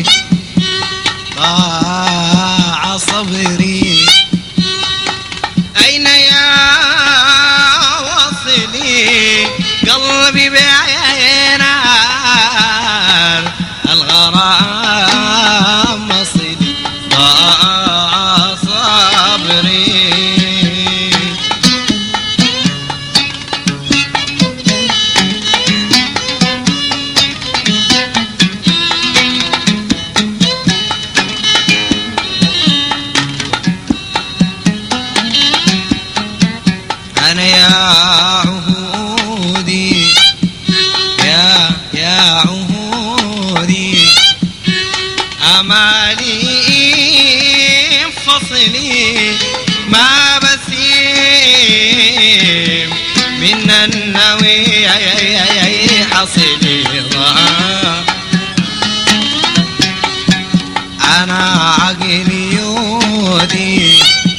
ضاع صبري. أين يا وصلي قلبي بعينار الغرام مصلي ضاع صبري. أنا يا عهودي يا عهودي أمالي فصلي ما بسيم من النوي حصلي ضاع. أنا عقلي يودي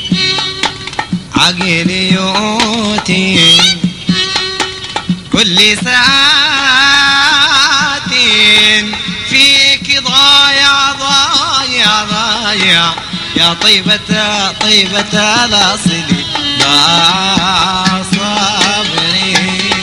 عقلي يوتي كل ساعات فيك ضايع ضايع ضايع يا طيبة طيبة الأصلي ضاع صبري.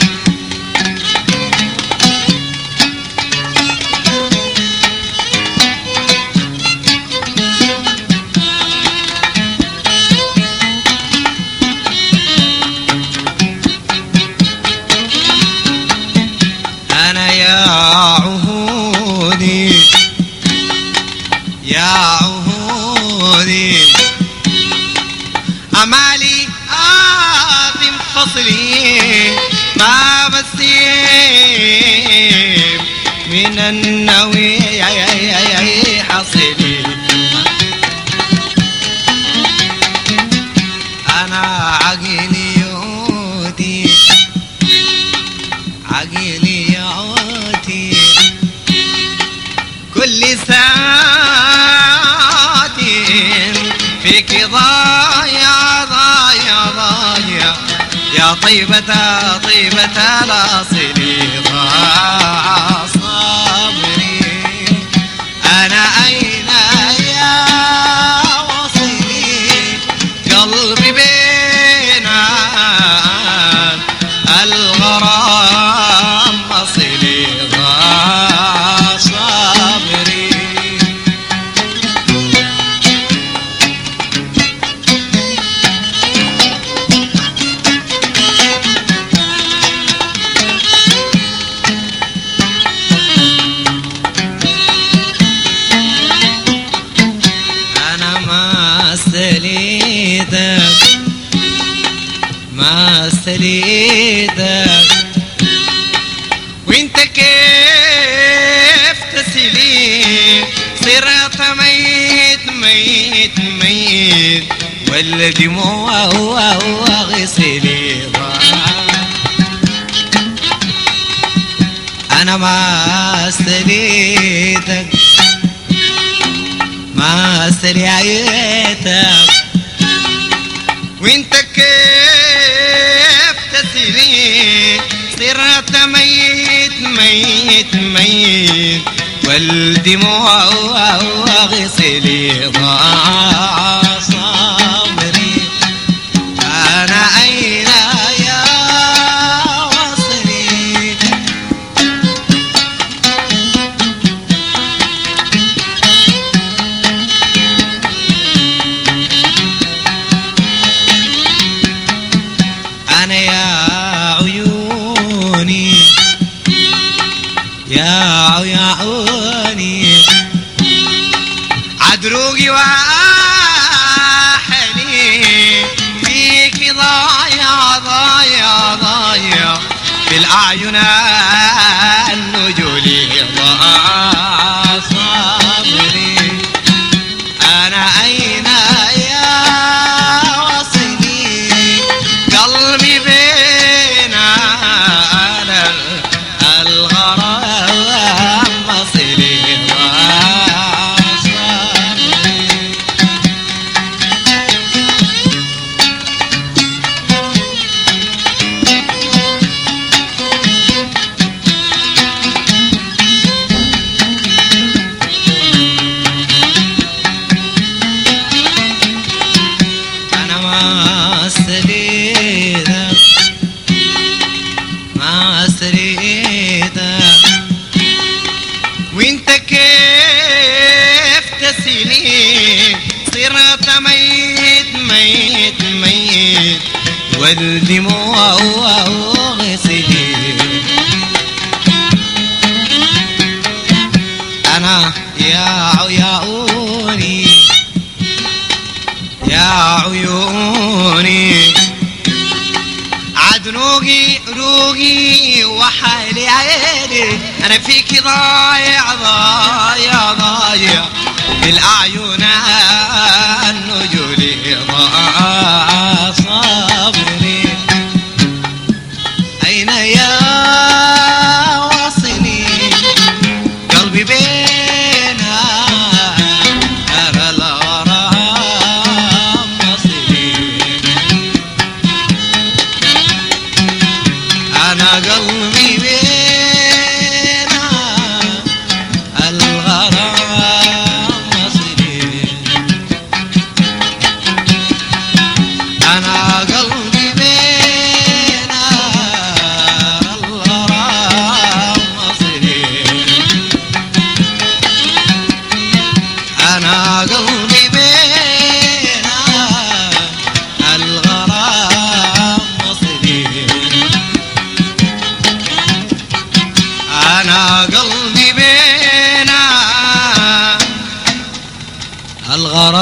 أنا يا عهودي يا عهودي أمالي آثم فصلي ما بسيم من النوي حصلي. أنا عقلي يودي عقلي يعطي كل ساعة فيك ضايع ضايع ضايع يا طيبة طيبة الأصلي ضاع صبري. أنا أين يا وصلي قلبي بين الغرام مصلي ضاع صبري. أنا ما استليتك ما استليتك وانت كيف تسلي صرت ميت ميت ميت والدموع غسلي ضاع. أنا ما استليتك ما استليتك وانت كيف تسلي صرت ميت ميت ميت والدموع غسلي ضاع صبري. أنا أين يا وصلي أنا يا عيوني يا عيوني عدروقي وحني فيك ضايع ضايع ضايع بالأعين النجولي ضاع صبري. أنا أين يا وصلي قلبي بين الغرام مصلي ضاع صبري. والدموع غسيل. أنا يا عيوني يا عيوني عدنوقي روقي وحالي عيني، أنا فيكي ضايع ضايع ضايع بالأعين النجولي ضاع صبري. أين يا وصلي قلبي بينا أرى الغرام مصيري. أنا قلبي بينا الغرام مصيري. أنا قلبي بينا الغرام مصيري. أنا قلبي بينا الغرام مصيري. أنا قلبي بينا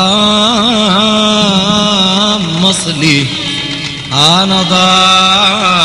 الغرام مصلي. أنا ضاع